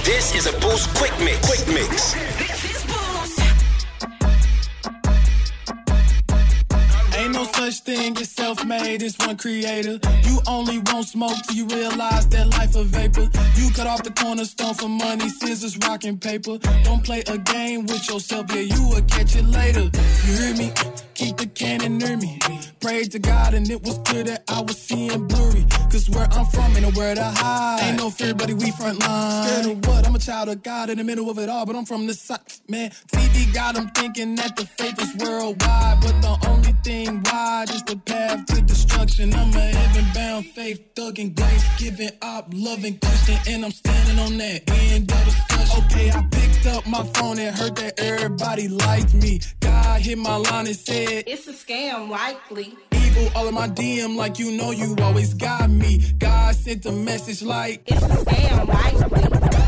This is a Boost Quick Mix. Quick Mix. Ain't no such thing as self-made, it's one creator. You only want smoke till you realize that life a vapor. You cut off the cornerstone for money, scissors, rock, and paper. Don't play a game with yourself, yeah, you will catch it later. You hear me? Keep the cannon near me. Prayed to God and it was clear that I was seeing blurry. Cause where I'm from ain't nowhere to hide. Ain't no fear, buddy, we front line. Scared of what? I'm a child of God in the middle of it all, but I'm from the side. Man, TV got them thinking that the faith is worldwide, but the only thing wide is the path to destruction. I'm a heaven-bound faith, thugging, grace-giving, op-loving Christian, and I'm standing on that end of discussion. Okay, I picked up my phone and heard that everybody liked me. God hit my line and said, it's a scam, likely. Evil all in my DM like you know you always got me. God sent a message like, it's a scam, likely.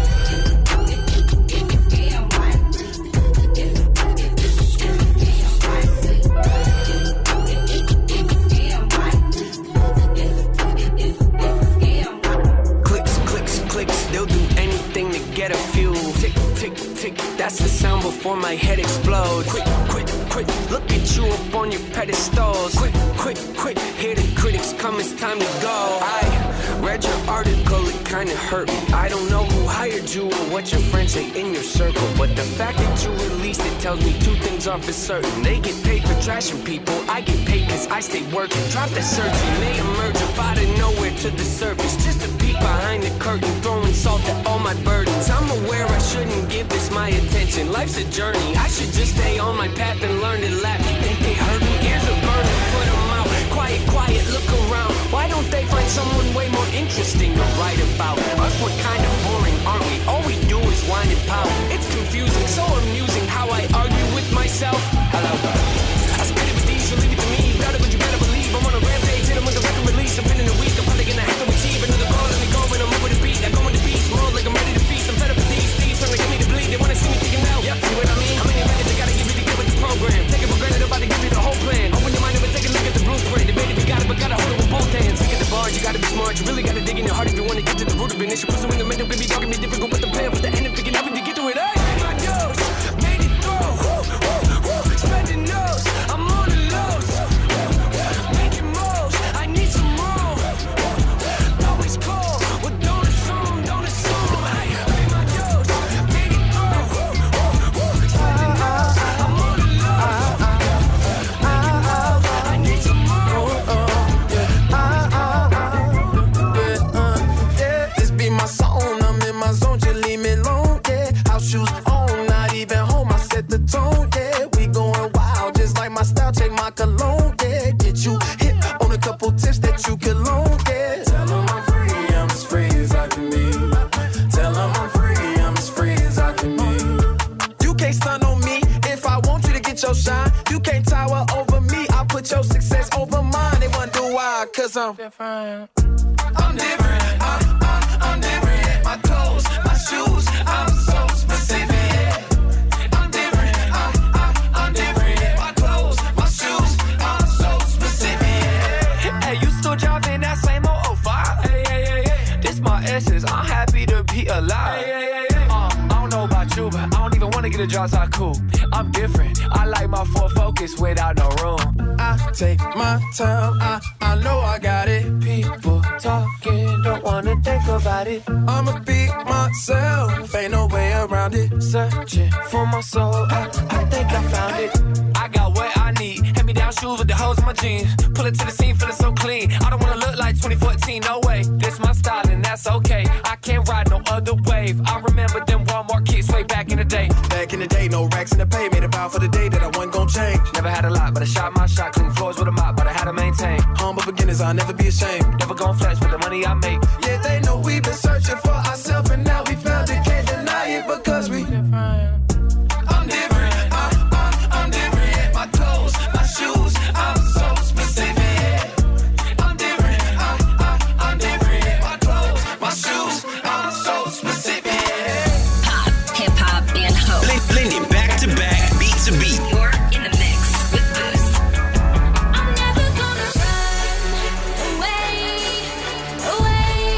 Get a few tick, tick, tick. That's the sound before my head explodes. Quick, quick, quick. Look at you up on your pedestals. Quick, quick, quick. Hear the critics come, it's time to go. I read your article, it kinda hurt me. I don't know who hired you or what your friends say in your circle, but the fact that you released it tells me two things are for certain. They get paid for trashing people, I get paid cause I stay working. Drop that searching, they emerge up out of nowhere to the surface. Just a peek behind the curtain, throwing salt at all my burdens. I'm aware I shouldn't give this my attention. Life's a journey, I should just stay on my path and learn to laugh. You think they hurt me? Ears are burning, put them out. Quiet, quiet, look around. Why don't they find someone way more interesting to write about? Us, we're kind of boring, aren't we? All we do is whine and pout. It's confusing, so amusing how I argue with myself. Hello. I spit it with these, so leave it to me. You got it, but you better believe I'm on a rampage, hit them with a record release. I'm in a week, I'm probably gonna have to achieve another goal. Let me go and I'm over the beat. I go in the beast mode like I'm ready to feast. I'm fed up with these thieves trying to get me to bleed. They wanna see me kicking out. Yep, see what I mean? How many records I gotta give you to get with the program? Take it for granted, I'm about to give you the whole plan. Open your mind up and take a look at the blueprint. Debate if you got it, but gotta hold it with both hands. Look at the bars, you gotta be smart. You really gotta dig in your heart if you wanna get to the root of it. Issue pursuing the mental, baby, talking me difficult, but the plan with the end of picking up and you get through it. Hey, my dose, made it through. Woo, woo, woo. Spending nose, I'm on the lows. Making moves, I need some room. Always cold, well don't assume, don't assume. Hey, made my dose, made it through. Woo, woo, woo. Spending nose, I'm on the lows. Making moves, I need some room. Yeah, this be my song, I'm in my zone, just leave me alone, yeah. House shoes on, not even home, I set the tone, yeah. We going wild, just like my style, check my cologne, yeah. Get you hit on a couple tips that you can loan, yeah. Tell them I'm free, I'm as free as I can be. Tell them I'm free, I'm as free as I can be. You can't stun on me if I want you to get your shine. You can't tower over me, I put your success over mine. They wonder why, cause I'm different. I'm different, I'm different. My clothes, my shoes, I'm so specific. I'm different, I'm different. My clothes, my shoes, I'm so specific. Hey, you still driving that same old 05? Hey. This my essence, I'm happy to be alive. I don't know about you, but I don't even wanna get a job so cool. I'm different, I like my full focus without no room. I take my time, I know I got it. People talking, don't wanna think about it. I'ma be myself, ain't no way around it. Searching for my soul, I think I found it. I got what I need, hand-me-down shoes with the holes in my jeans. Pull it to the scene, feeling so clean. I don't wanna look like 2014, no way. This my style and that's okay. I can't ride no other wave. I remember them Walmart kicks way back in the day. Back in the day, no racks in the pay. Made a vow for the day that I wasn't gon' change. Never had a lot, but I shot my shot. Clean floors with a mop, but I had to maintain. Humble beginners, I'll never be ashamed. Never gon' flex with the money I make. Yeah, they know we've been searching for ourselves, and now we found it. Can't deny it because we different. I'm different, I'm different. My clothes, my shoes, I'm so specific. I'm different, I'm different. My clothes, my shoes, I'm so specific. Pop, hip hop, and hope. Blending back to back, beat to beat. You're in the mix with Boost. I'm never gonna run away, away.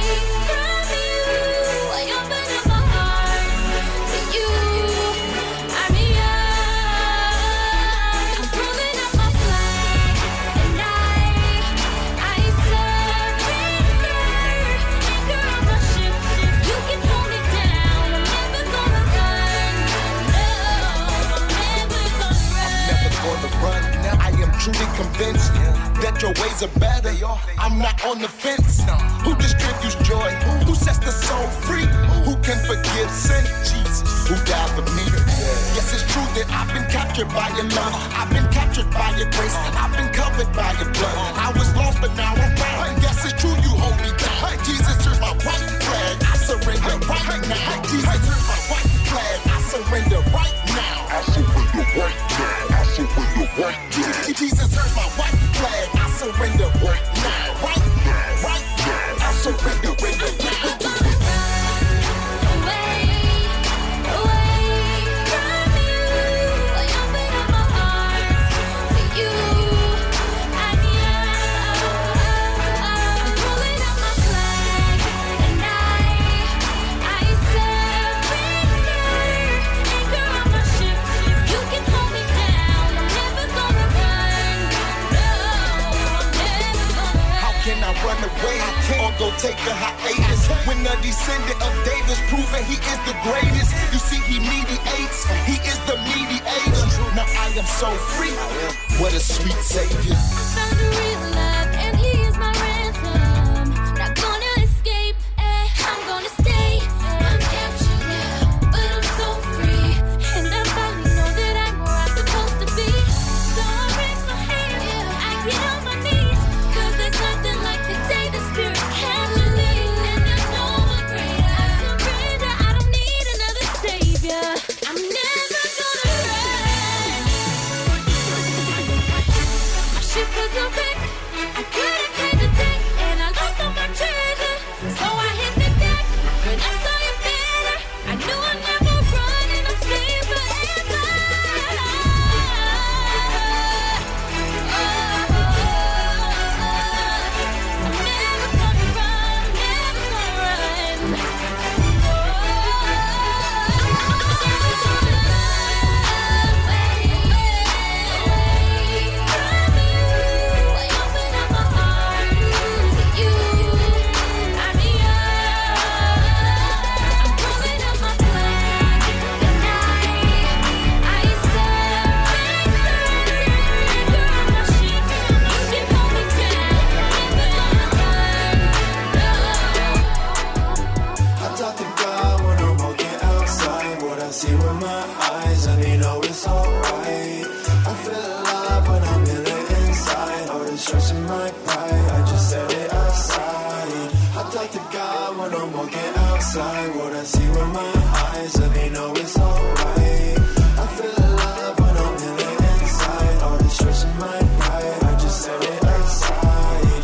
days are better. I'm not on the fence. Who distributes joy? Who sets the soul free? Who can forgive sin? Jesus. Who died for me? Yes, it's true that I've been captured by your love. I've been captured by your grace. I've been covered by your blood. I was lost, but now I'm found. Yes, it's true you hold me down. Jesus, here's my white flag. I surrender right now. Jesus, here's my white flag. I surrender right now. I surrender right now. I surrender right now. Jesus, here's my white flag. I surrender right now. Right now. Right now. I surrender right now. Run away or go take a hiatus. When the descendant of David's proven he is the greatest. You see, he mediates, he is the mediator. Now I am so free. What a sweet savior. Found a real love, and he is my ransom. Not gonna escape, I'm gonna stay. I'm captured now, but I'm so free. And I finally know that I'm where I'm supposed to be. So I raise my hand, I get on my knees. Cause there's nothing like the day the Spirit captured me. And there's no one greater. I surrender, I don't need another savior. I'm never gonna run. My ship was a wreck, I couldn't pay the debt, and I lost all my treasure. So I hit the deck, when I saw you better, I knew I'd never run, and I'm staying forever. See with my eyes, and you know it's alright. I feel alive when I'm in the inside. All the stress in my pride, I just set it aside. I talk to God when I'm walking outside. What I see with my eyes, and you know it's alright. I feel alive when I'm in the inside. All the stress in my pride, I just set it aside.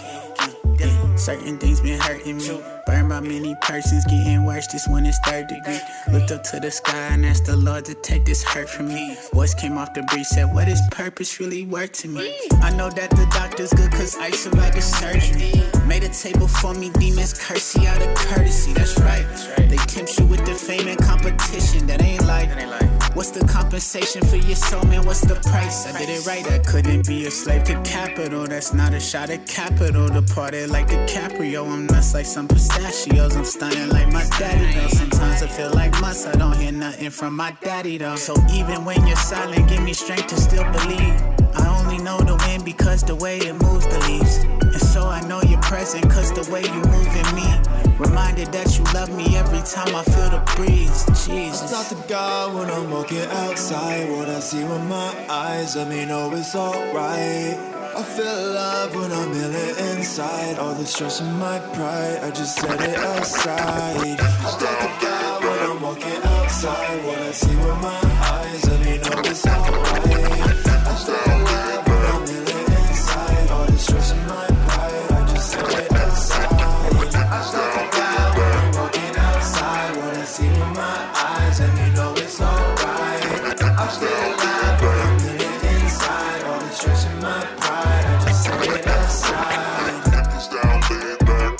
Certain things been hurting me. Burned by many persons, getting worse. This one is 3rd degree. Looked up to the sky and asked the Lord to take this hurt from me. Voice came off the breeze, said, what is purpose really worth to me? I know that the doctor's good cause I survived the surgery. Made a table for me, demons curse you out of courtesy. That's right. They tempt you with the fame and competition. That ain't life. What's the compensation for your soul, man? What's the price? I did it right. I couldn't be a slave to capital. That's not a shot at capital. The party like DiCaprio. I'm nuts like some pistachios. I'm stunning like my daddy though. Sometimes I feel like must. I don't hear nothing from my daddy though. So even when you're silent, give me strength to still believe. I only know the wind because the way it moves the leaves. And so I know you're present cause the way you move in me. Reminded that you love me every time I feel the breeze. Jesus. I talk to God when I'm walking outside. What I see with my eyes, let me know it's alright. I feel alive when I'm in the inside. All the stress in my pride, I just set it aside. I talk to God when I'm walking outside. What I see with my eyes, let me know it's alright. I feel alive when I'm in the inside. All the stress in my pride, I just set it aside. I talk to God when I'm walking outside. What I see with my eyes, let me know it's alright. I feel alive when I'm in the inside. All the stress in my pride, I just set it aside. Windows down, laying back.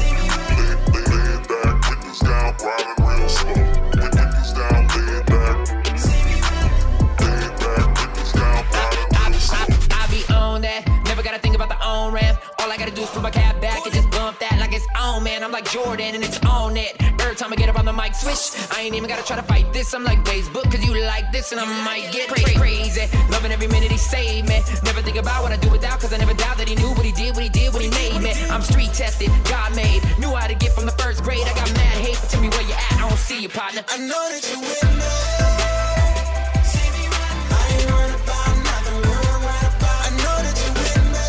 Laying back. Windows down, riding real slow. Windows down, laying back. Laying back. Windows down, riding real slow. I be on that. Never gotta think about the on ramp. All I gotta do is put my cab back and just bump that like it's on, man. I'm like Jordan and it's on it. Every time I get up on the mic, like swish. I ain't even gotta try to fight this. I'm like Facebook, cause you like this, and I might get crazy. Loving every minute he saved me. Never think about what I do without, cause I never doubt that he knew what he did, when he made me. I'm street tested, God made. Knew how to get from the first grade. I got mad hate, but tell me where you at. I don't see you, partner. I know that you with me. I ain't worried about nothing. I know that you with me.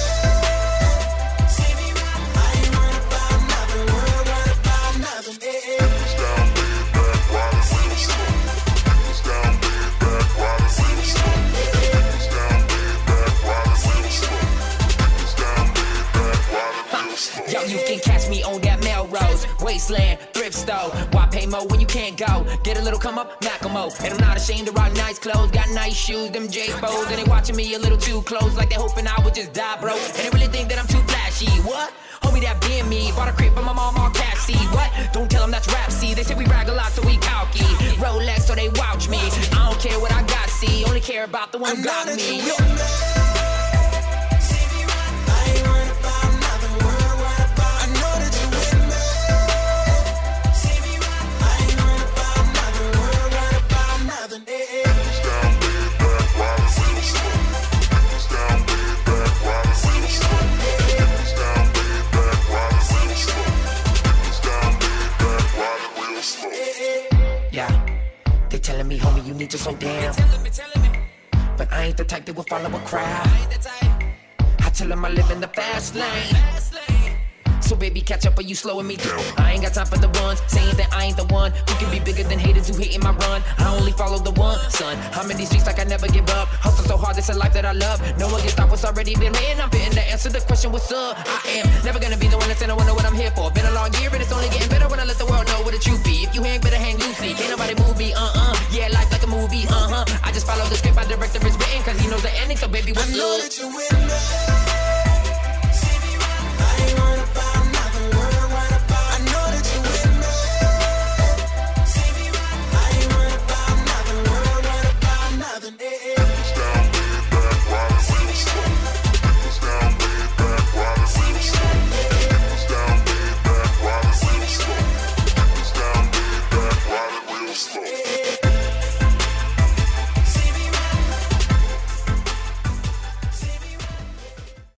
I ain't worried about nothing. Windows down, laid back, riding real slow. Windows down, laid back, riding real slow. Windows down, laid back, riding real slow. Windows down, laid back, riding real slow. Yo, you can catch me on that Melrose, Wasteland, thrift store. Why pay more when you can't go? Get a little come up, knock 'em out. And I'm not ashamed to rock nice clothes. Got nice shoes, them J-Bos. And they watching me a little too close, like they hoping I would just die, bro. And they really think that I'm too flashy. What? Homie, that being me. Bought a crib for my mom, all cash, see. What? Don't tell them that's rap, see. They say we brag a lot, so we cocky. Rolex, so they vouch me. I don't care what I got, see. Only care about the one who got me. Yo. They telling me, homie, you need to slow down. But I ain't the type that will follow a crowd. I tell them I live in the fast lane. So baby, catch up, or you slowing me down? I ain't got time for the ones saying that I ain't the one who can be bigger than haters who hating my run. I only follow the one, son. I'm in these streets like I never give up. Hustle so hard, it's a life that I love. No one can stop what's already been written. I'm fitting to answer the question, what's up? I am never gonna be the one that's in. I wanna know what I'm here for. Been a long year, and it's only getting better when I let the world know what the truth be. If you hang, better hang loosely. Can't nobody move me, Yeah, life like a movie, I just follow the script my director is written, cause he knows the ending, so baby, what's up?